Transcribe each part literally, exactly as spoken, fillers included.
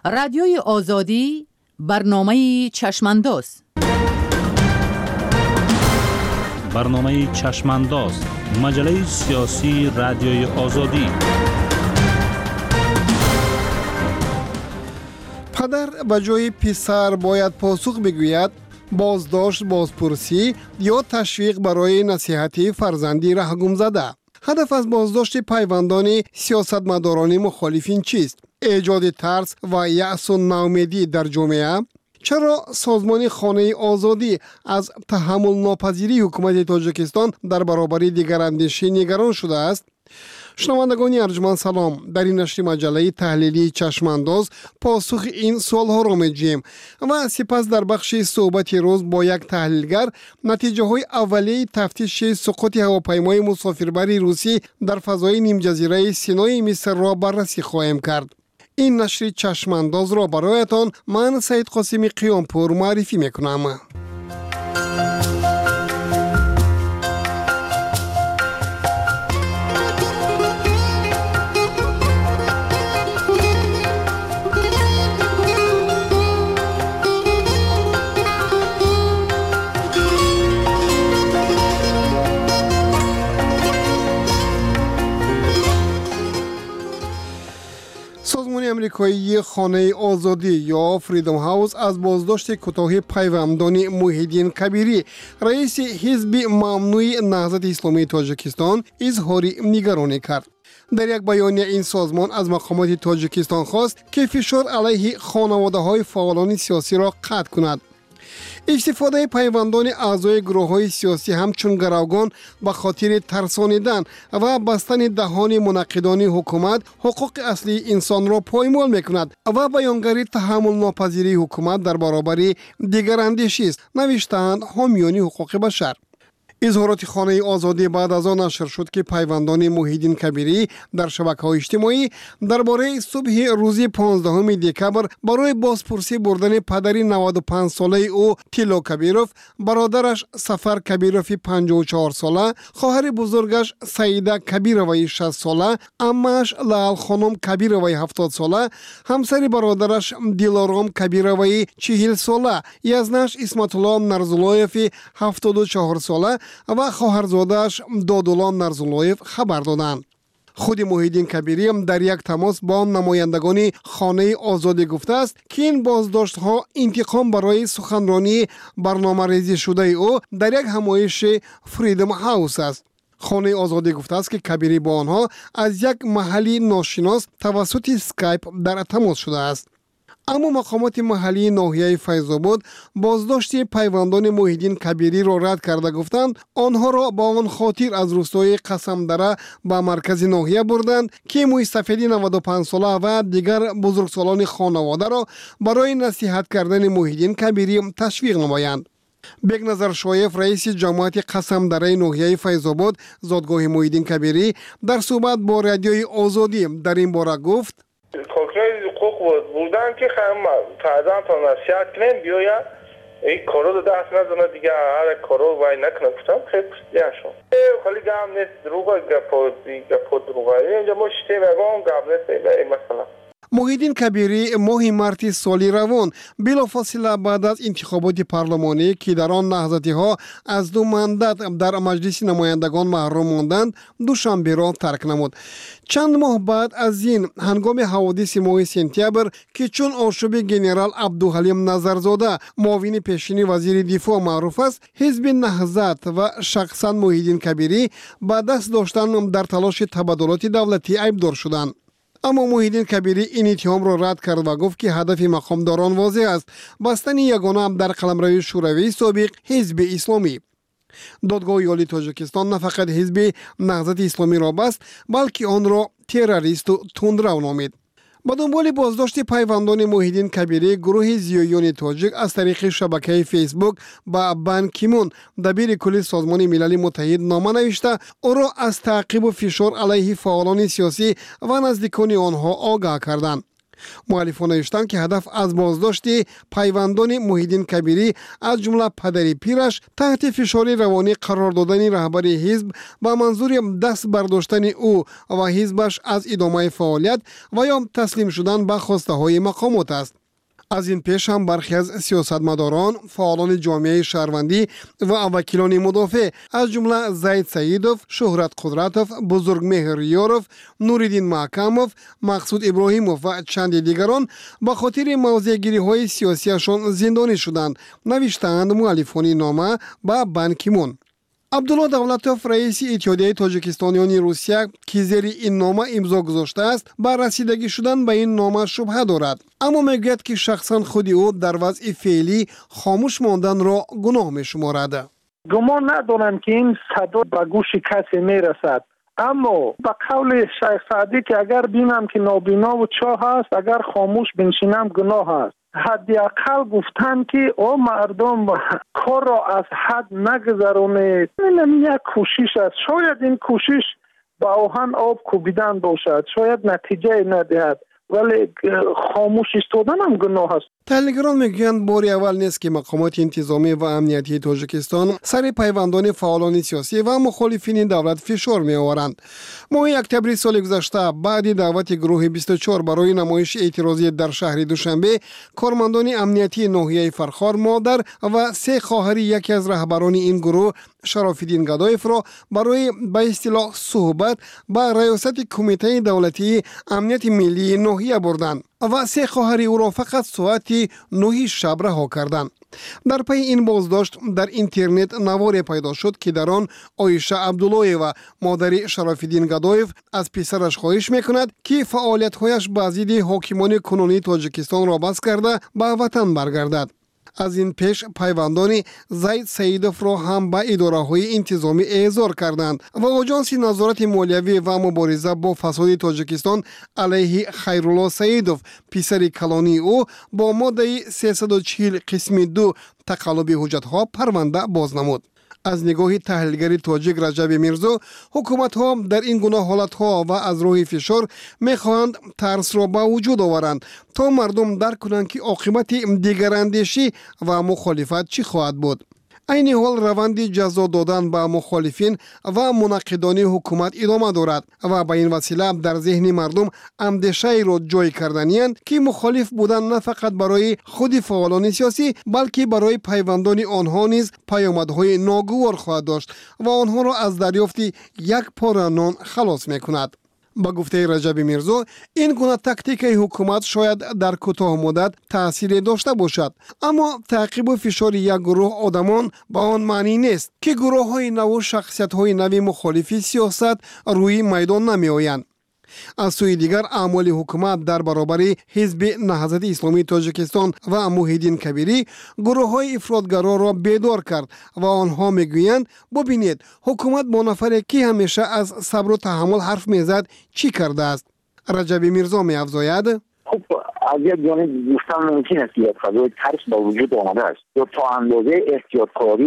رادیوی آزادی برنامه چشمانداز. برنامه چشمانداز مجله سیاسی رادیوی آزادی. پدر به جای پسر باید پاسخ بگوید بازداشت، بازپرسی یا تشویق برای نصیحت فرزندی را گم زده. هدف از بازداشت پیوندان سیاستمداران مخالفین چیست؟ ایجاد ترس و یأس و ناامیدی در جامعه؟ چرا سازمان خانه آزادی از تحمل ناپذیری حکومت تاجیکستان در برابر دیگر اندیشه نگران شده است؟ شنوندگان ارجمند سلام. در این نشر مجله تحلیلی چشمانداز پاسخ این سوالها را می‌جوییم و سپس در بخش صحبت روز با یک تحلیلگر نتیجه های اولیه تفتیش سقوط هواپیمای مسافربری روسی در فضای نیم جزیره سینای مصر را بررسی خواهیم کرد. این نشر چشمانداز را برایتان من سید قاسمی قیامپور معرفی میکنم. سازمان امریکایی خانه آزادی یا فریدم هاوس از بازداشت کوتاه پیوندان محیدین کبیری رئیس حزب ممنوع نهضت اسلامی تاجیکستان اظهار نگرانی کرد. در یک بیانیه این سازمان از مقامات تاجیکستان خواست که فشار علیه خانواده‌های فعالان سیاسی را قطع کند. استفاده پیوندان اعضای گروه‌های سیاسی همچون گروگان به خاطر ترسانیدن و بستن دهان مناقضان حکومت حقوق اصلی انسان را پایمال می‌کند و بیانگری تحمل ناپذیری حکومت در برابر دیگر اندیشه است، نوشتند حامیان حقوق بشر. اظهارات خانه آزادی بعد از آن نشر شد که پیوندان محیدین کبیری در شبکه‌های اجتماعی درباره صبح روز پانزدهم دکبر برای بازپرسی بردن پدر نود و پنج ساله او تیلو کبیروف، برادرش سفر کبیروف پنجاه و چهار ساله، خواهر بزرگش سعیده کبیروی شصت ساله، عمه‌اش لال خانم کبیروی هفتاد ساله، همسر برادرش دیلارام کبیروی چهل ساله، یزنش اسمت الله نرزولایف هفتاد و چهار ساله و خواهرزاده‌اش دادولان نرزولایف خبر دادند. خود محیدین کبیری هم در یک تماس با نمایندگان خانه آزادی گفته است که این بازداشت ها انتقام برای سخنرانی برنامه ریزی شده او در یک همایش فریدم هاوس است. خانه آزادی گفته است که کبیری با آنها از یک محلی ناشناس توسط اسکایپ در تماس شده است. اما مقامات محلی ناحیه فیض‌آباد بازداشت پیوندان محیدین کبیری را رد کرده گفتند آنها را با آن خاطر از روستای قسمدره به مرکز ناحیه بردند که موسفیدی نود و پنج ساله و دیگر بزرگسالان خانواده را برای نصیحت کردن محیدین کبیری تشویق نمایند. بگنظر شایف رئیس جماعت قسمدره ناحیه فیض‌آباد زادگاه محیدین کبیری در صحبت با رادیوی آزادی در این باره گفت حکمای حقوق بودن که خیلی فرزند تا نصیحت کنیم بیاید این کارو رو دست نزنه دیگه هر کارو وای نکنه گفتم خیلی پرسیدن شد خیلی گم نیست دروغ گپ دروغ اینجا ما شتی بگم گپ نیست مثلا محیدین کبیری ماه مارس سالی روان بلافاصله بعد از انتخابات پارلمانی که در آن نهضتی ها از دو مندت در مجلس نمایندگان محروم ماندند دوشنبه را ترک نمود. چند ماه بعد از این هنگام حوادث ماه سپتامبر که چون آشوب گنرال عبدالحلیم نظرزاده معاون پیشین وزیر دفاع معروف است، حزب نهضت و شخصا محیدین کبیری با دست داشتن در تلاش تبادلات دولتی عیبدار شدند. اما محیدین کبیری این اتهام را رد کرد و گفت که هدف مقامداران واضح است، بستن یگانه در قلمرو شوروی سابق حزب اسلامی. دادگاه عالی تاجیکستان نه فقط حزب نهضت اسلامی را بست بلکه آن را تروریست و تندرو نامید. با دنبال بازداشت پیوندان محیدین کبیری، گروه زیایان تاجیک از طریق شبکه فیسبوک با بان کی مون دبیر کل سازمان ملل متحد نامه نوشته او را از تعقیب و فشار علیه فعالان سیاسی و نزدیکان آنها آگاه کردند. مؤلفان نوشتند که هدف از بازداشت پیوندان محیدین کبیری از جمله پدری پیرش تحت فشار روانی قرار دادن رهبر حزب با منظور دست برداشتن او و حزبش از ادامه فعالیت و یا تسلیم شدن به خواسته های مقامات است. از این پیش هم برخی از سیاستمداران، فعالان جامعه شهروندی و وکیلان مدافع از جمله زید سیدوف، شهرت قدرتوف، بزرگمهر ریاروف، نوریدین محکموف، مقصود ابراهیموف و چند دیگران به خاطر موضع‌گیری های سیاسیشان زندانی شدند، نوشتند مؤلفان نامه به بان کی مون. عبدالله دولتوف رئیس اتحادیه تاجیکستانیان روسیه که زیر این نامه امضا گذاشته است بر رسیدگی شدن به این نامه شبهه دارد، اما میگوید که شخصا خود او در وضع فعلی خاموش ماندن را گناه میشمارد. گمان ندارم که این صدا به گوش کسی میرسد، اما به قول شیخ سعدی که اگر بینم که نابینا و چاه است، اگر خاموش بنشینم گناه است. حداقل گفتن که او مردم کار را از حد نگذرونه، این یک کوشش است. شاید این کوشش با آهن آب کوبیدن باشد، شاید نتیجه ندهد، ولی خاموش ایستادن هم گناه است. تحلیلگران میگویند بار اول نیست که مقامات انتظامی و امنیتی تاجیکستان سر پیوندان فعالان سیاسی و مخالفین دولت فشار میآورند. ماه اکتبر سال گذشته بعد دعوت گروه بیست و چهار برای نمایش اعتراضی در شهر دوشنبه، کارمندان امنیتی ناحیه فرخار مادر و سه خواهر یکی از رهبران این گروه، شراف‌الدین گدایف را برای به اصطلاح صحبت به ریاست کمیته دولتی امنیت ملی ناحیه بردند و سه خواهر او را فقط ساعت نه شب رها کردند. در پی این بازداشت در اینترنت نواری پیدا شد که در آن عایشه عبدالله و مادر شراف‌الدین گدایف از پسرش خواهش میکند که فعالیت‌هایش به ضد حاکمان کنونی تاجیکستان را بس کرده به وطن برگردد. از این پیش پیوندان زید سیدوف را هم به اداره های انتظامی احضار کردند و آژانس نظارت مالیوی و مبارزه با فساد تاجیکستان علیه خیرالله سیدوف پسر کلانی او با ماده سیصد و چهل قسم دو تقلب حجت ها پرونده باز نمود. از نگاه تحلیلگر تاجیک رجب میرزا، حکومت ها در این گونه حالت ها و از راه فشار میخواهند ترس را به وجود آورند تا مردم درک کنند که عاقبت دیگراندیشی و مخالفت چی خواهد بود. این حال روند جزا دادن به مخالفین و مناقضان حکومت ادامه دارد و به این وسیله در ذهن مردم اندیشه را جای کردنی‌اند که مخالف بودن نه فقط برای خود فعالان سیاسی بلکه برای پیوندان آنها نیز پیامدهای ناگوار خواهد داشت و آنها را از دریافت یک پاره نان خلاص می‌کند. با گفته رجب میرزا، این گونه تاکتیک حکومت شاید در کوتاه مدت تأثیر داشته باشد، اما تعقیب و فشار یک گروه آدمان با آن معنی نیست که گروه های نو و شخصیت های نوی مخالف سیاست روی میدان نمی آیند. از سوی دیگر اعمال حکومت در برابر حزب نهضت اسلامی تاجیکستان و محیدین کبیری گروه های افراطگرا را بیدار کرد و آنها میگویند ببینید حکومت با نفری که همیشه از صبر و تحمل حرف میزد چی کرده است. رجب میرزا می افزاید خب از یک جانب گفتن ممکن است که فضای ترس با وجود آمده است یا تا اندازه احتیاطکاری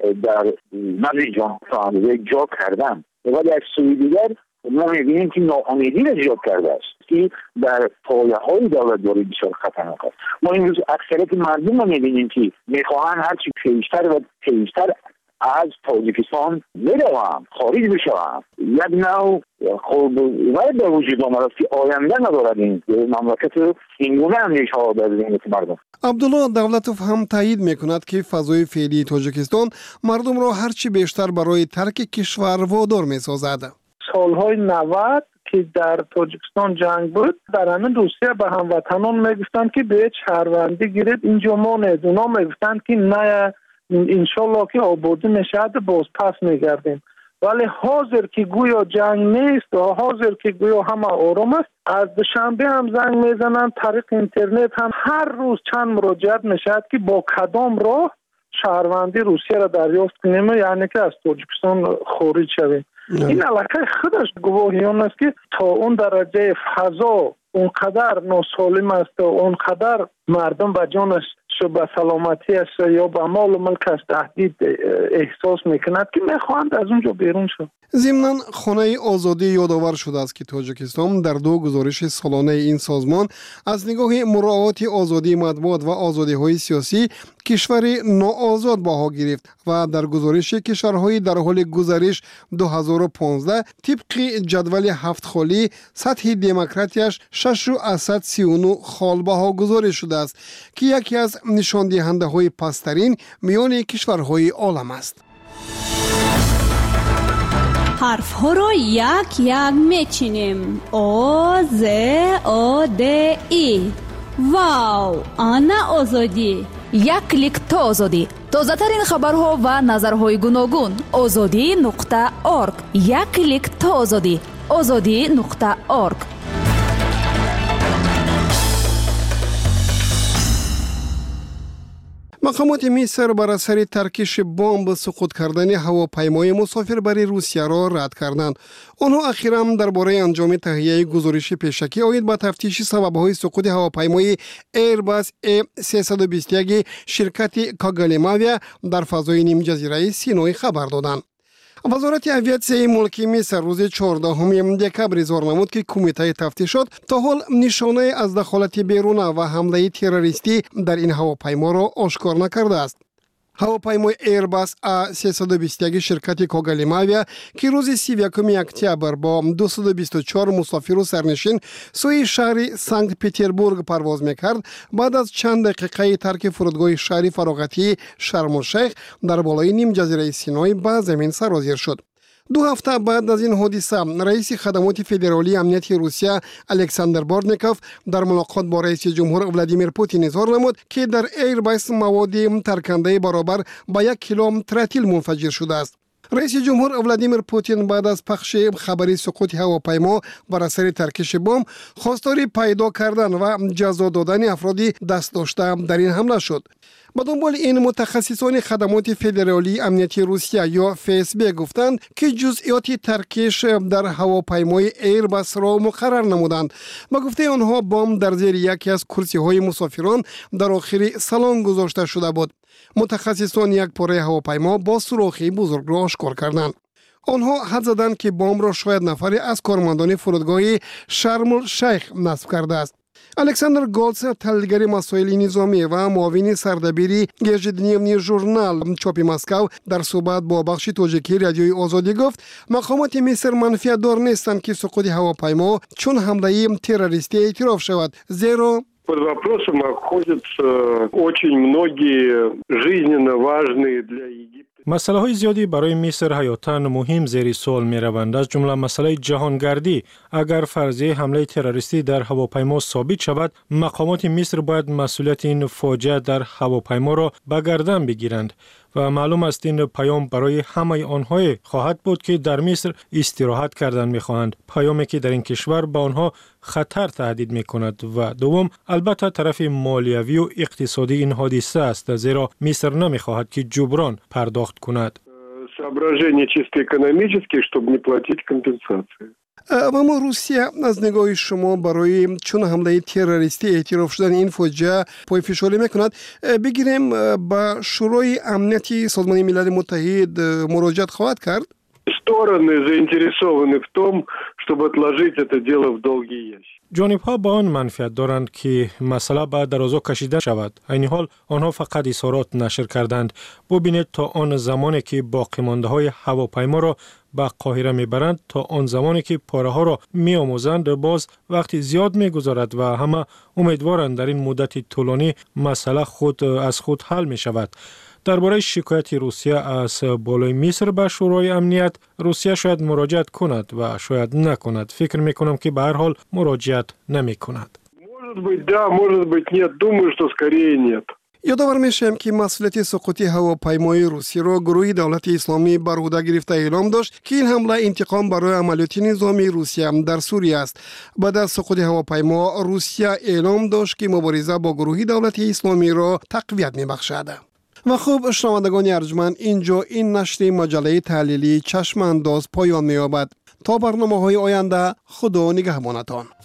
در نزد جان تا اندازه جا کردن، ولی از سوی دیگر ما می‌بینیم که ناامیدی را ایجاد کرده است که در پایه‌های دولت‌داری بسیار خطرناک است. ما امروز اکثریت مردم رو می‌بینیم که می‌خواهند هرچی پیشتر و پیشتر از تاجیکستان بروند، خارج بشوند. یک نوع خب وارد به وجود آمده است که آینده ندارد این مملکت. این گونه اندیشه‌ها در ذهن مردم. عبدالله دولتوف هم تایید میکند که فضای فعلی تاجیکستان مردم را هرچی بیشتر برای ترک کشور وادار می‌سازد. سالهای نود که در تاجیکستان جنگ بود، در همین روسیه به هموطنان میگفتند که به شهروندی گیرید اینجا مانید. اونا میگفتند که نه انشالله که آبادی میشد باز پس میگردیم. ولی حاضر که گویا جنگ نیست و حاضر که گویا همه آرام است، از دوشنبه هم زنگ میزنند، طریق اینترنت هم هر روز چند مراجعت میشد که با کدام راه شهروندی روسیه را دریافت کنیم، یعنی که از تاجیکستان خارج شویم. این علاقه خودش گواهیان است که تا اون درجه فضا اونقدر ناسالم است و اونقدر مردم به جانش به سلامتیش یا به مال و ملکش تهدید احساس میکند که میخواهند از اونجا بیرون شد. ضمناً خانه آزادی یادآور شده است که تاجیکستان در دو گزارش سالانه این سازمان از نگاه مراعات آزادی مطبوعات و آزادی‌های سیاسی کشور ناآزاد بها گرفت و در گزارش کشورهای در حال گزارش دو هزار و پانزده طبق جدول هفت خالی سطح دموکراتیش شش و سی و نه خال بها گزارش شده است که یکی از نشان دهنده های پسترین میان کشورهای عالم است. حرف ها رو یک یک میچینیم. او ز او د ای. واو، آنا آزادی. یک کلیک تا آزادی. تازه ترین خبرها و نظرهای گوناگون. آزادی نقطه اورگ. یک کلیک تا آزادی. آزادی نقطه اورگ. مقامات مصر بر اثر ترکش بمب سقوط کردن هواپیمای مسافربری روسیه را رد کردند. آنها اخیراً درباره انجام تهیه گزارش پیشکی عاید به تفتیش سبب‌های سقوط هواپیمای ایرباس ای سیصد و بیست و یک شرکت کاگالیماویا در فضای نیم جزیره سینای خبر دادند. وزارت اویاسیون ملکی مصر روز چهاردهم دکبر اظهار نمود که کمیته تفتیشات تا حال نشانه از دخالت بیرونه و حمله تروریستی در این هواپیما را آشکار نکرده است. هواپیمای ایرباس ای سیصد و بیست و یک شرکت کاگالیماویا که روز سی و یکم اکتبر با دویست و بیست و چهار مسافر و سرنشین سوی شهر سنت پترزبورگ پرواز میکرد، بعد از چند دقیقه ترک فرودگاه شهر فراغتی شرم الشیخ در بالای نیم جزیره سینای به زمین سرازیر شد. دو هفته بعد از این حادثه رئیس خدمات فدرالی امنیت روسیه الکساندر بارتنیکوف در ملاقات با رئیس جمهور ولادیمیر پوتین اظهار نمود که در ایرباس مواد ترکنده برابر با یک کیلو ترتیل منفجر شده است. رئیس جمهور ولادیمیر پوتین بعد از پخش خبری سقوط هواپیما بر اثر ترکش بمب خواستار پیدا کردن و جزا دادن افرادی دست داشته در این حمله شد. با دنبال این متخصصان خدمات فدرالی امنیتی روسیه یا اف اس بی گفتند که جزئیات ترکش در هواپیمای ایرباس را مقرر نمودند. با گفته آنها بمب در زیر یکی از کرسی های مسافران در آخر سالن گذاشته شده بود. متخصصان یک پاره هواپیما با سوراخی بزرگ را آشکار کردند. آنها حد زدند که بمب را شاید نفری از کارمندان فرودگاه شرم الشیخ نصب کرده است. الکساندر گولتس، تحلیلگر مسائل نظامی و معاون سردبیری گژدنیوی ژورنال چاپ مسکو در صحبت با بخش تاجیکی رادیوی آزادی گفت مقامات مصر منفیت دار نیستند که سقوط هواپیما چون حمله تروریستی اعتراف شود، زیرا под вопросом находятся очень многие жизненно важные для Египта. مسئله های زیادی برای مصر حیاتاً مهم زیر سوال می روند، از جمله مسئله جهانگردی. اگر فرضیه حمله تروریستی در هواپیما ثابت شود، مقامات مصر باید مسئولیت این فاجعه در هواپیما را به گردن بگیرند و معلوم است این پیام برای همه آنها خواهد بود که در مصر استراحت کردن می خواهند، پیامی که در این کشور به آنها خطر تهدید می کند. و دوم البته طرف مالیوی و اقتصادی این حادثه است، زیرا مصر نمی خواهد که جبران پرداخت کند. соображения чисто экономические, чтобы не платить компенсации. و اما روسیه از نگاه شما برای چون حمله تروریستی اعتراف شدن این فاجعه پای فشاری میکند، بگیریم با شورای امنیتی سازمان ملل متحد مراجعت خواهد کرد؟ Стороны заинтересованы в том, чтобы отложить это дело в долгий ящик. جانب‌ها با آن منفعت دارند که مسئله به درازا کشیده شود. این حال آنها فقط اظهارات نشر کردند. ببینید تا آن زمانی که باقی مانده های هواپیما را به قاهره میبرند تا آن زمانی که پاره ها را میآموزند باز وقتی زیاد میگذارد و همه امیدوارند در این مدت طولانی مسئله خود از خود حل می شود. درباره شکایت روسیه از بالای مصر به شورای امنیت، روسیه شاید مراجعت کند و شاید نکند. فکر می کنم که به هر حال مراجعت نمی کند. Может быть, да, может быть, нет. Думаю, что скорее нет. یادآور میشم که مسئولیت سقوط هواپیمای روسی را گروه دولت اسلامی بر عهده گرفته اعلام داشت که این حمله انتقام برای عملیات نظامی روسیه در سوریه است. بعد از سقوط هواپیما روسیه اعلام داشت که مبارزه با گروه دولت اسلامی را تقویت میبخشد. و خوب شنوندگان ارجمند، اینجا این نشر مجله تحلیلی چشم انداز پایان می‌یابد. تا برنامه‌های آینده، خدا نگهبانتان.